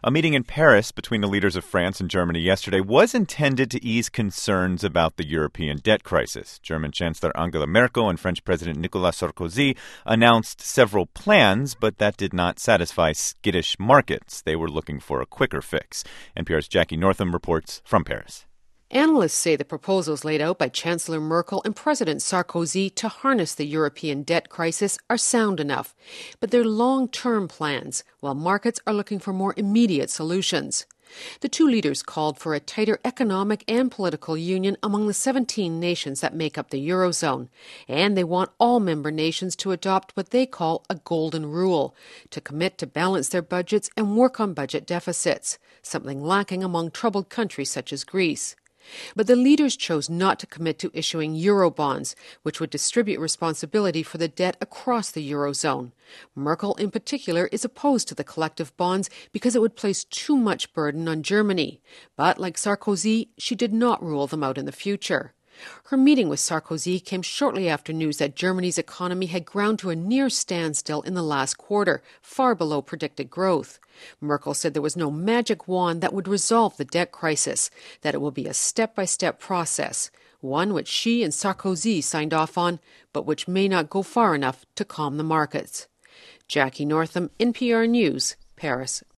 A meeting in Paris between the leaders of France and Germany yesterday was intended to ease concerns about the European debt crisis. German Chancellor Angela Merkel and French President Nicolas Sarkozy announced several plans, but that did not satisfy skittish markets. They were looking for a quicker fix. NPR's Jackie Northam reports from Paris. Analysts say the proposals laid out by Chancellor Merkel and President Sarkozy to harness the European debt crisis are sound enough, but they're long-term plans, while markets are looking for more immediate solutions. The two leaders called for a tighter economic and political union among the 17 nations that make up the Eurozone, and they want all member nations to adopt what they call a golden rule, to commit to balance their budgets and work on budget deficits, something lacking among troubled countries such as Greece. But the leaders chose not to commit to issuing Eurobonds, which would distribute responsibility for the debt across the Eurozone. Merkel, in particular, is opposed to the collective bonds because it would place too much burden on Germany. But, like Sarkozy, she did not rule them out in the future. Her meeting with Sarkozy came shortly after news that Germany's economy had ground to a near standstill in the last quarter, far below predicted growth. Merkel said there was no magic wand that would resolve the debt crisis, that it will be a step-by-step process, one which she and Sarkozy signed off on, but which may not go far enough to calm the markets. Jackie Northam, NPR News, Paris.